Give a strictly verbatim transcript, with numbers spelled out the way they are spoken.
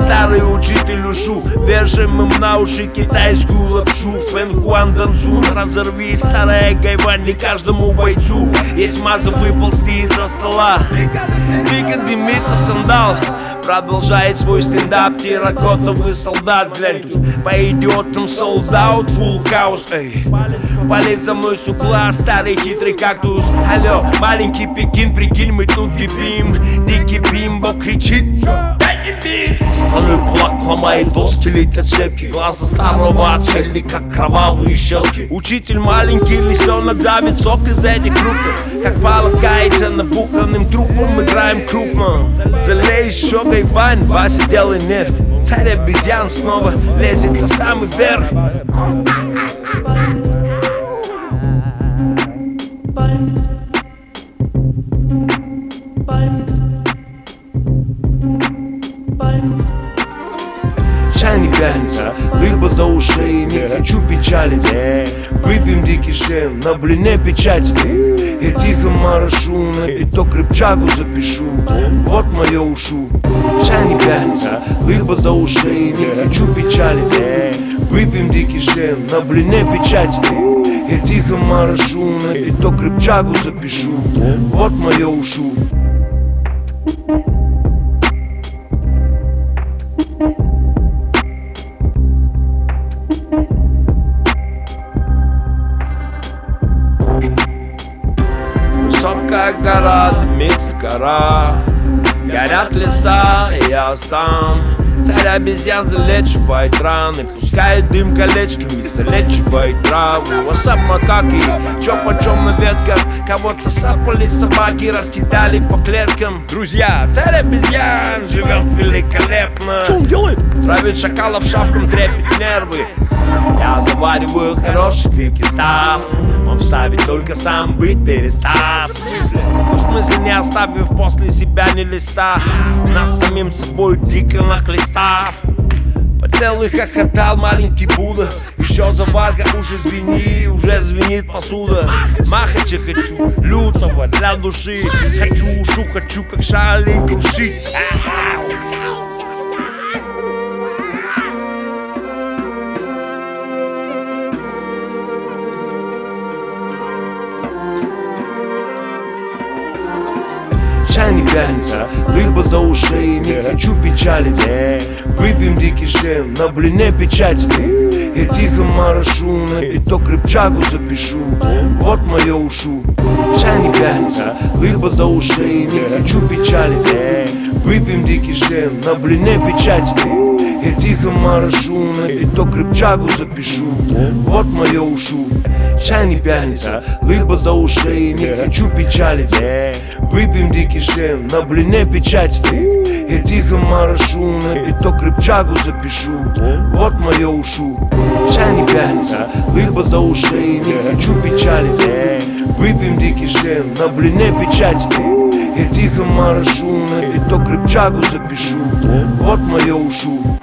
старый учитель ушу. Вяжем им на уши китайскую лапшу. Фэн Хуан Дансун, разорви старая гайвань. Не каждому бойцу есть маза выползти из-за стола. Дико дымится сандал, продолжает свой стендап. Терракотовый солдат, глянь, тут по идиотам солдат, фулл хаус, эй. Палец за мной с угла, старый хитрый кактус. Алло, маленький Пекин, прикинь, мы тут кипим. Дикий бимбо кричит, дай им бит. Стальной кулак ломает доски, летят щепки. Глаза старого отшельника, как кровавые щелки. Учитель маленький лисенок давит сок из этих фруктов. Как полагается набуханным трупом, играем крупно. Залей еще гайвань, Вася делай нефть. Царь обезьян снова лезет на самый верх. Чай не пялится, рыба до ушей, не хочу печалиться. Выпьем дикий шен, на блине печать стоит. Я тихо морошу, на пяток рыбчагу запишу. Вот мое ушу. Чай не пялится, рыба до ушей, не хочу печалиться. Выпьем дикий шен, на блине печать стоит. Я тихо морошу, на пяток рыбчагу запишу. Вот мое ушу. Высокая гора, дымится кора, горят леса, и я сам. Царь обезьян залечивает раны, пускает дым колечками, залечивает траву. Васап макаки, чё почем на ветках. Кого-то сапали собаки, раскидали по клеткам. Друзья, царь обезьян живет великолепно. Что он делает? Травит шакалов шапкам, трепет нервы. Я завариваю хороший крики став. Он вставит только сам быть перестав. В смысле? В смысле не оставив после себя ни листа. Нас самим собой дико нахлестав. Потел и хохотал маленький Будда. Еще заварка, уже звени, уже звенит посуда. Махача хочу, лютого для души. Хочу ушу, хочу как шалень крушить. Чай не пялится, рыба до ушей, не хочу печалиться. Выпьем дикий шен, на блине печать стоит. Я тихо морошу, на пяток рыбчагу запишу. Вот мое ушу. Чай не пялится, рыба до ушей, не хочу печалиться. Выпьем дикий шен, на блине печать стоит. Я тихо морошу, на пяток рыбчагу запишу. Вот мое ушу. Чай не пялится, рыба до ушей, не хочу печалиться. Выпьем дикий шен, на блине печать стоит. Я тихо морошу, на пяток рыбчагу запишу. Вот мое ушу. Чай не пялится, рыба до ушей, не хочу печалиться. Выпьем дикий шен, на блине печать стоит. Я тихо морошу, на пяток рыбчагу запишу. Вот мое ушу.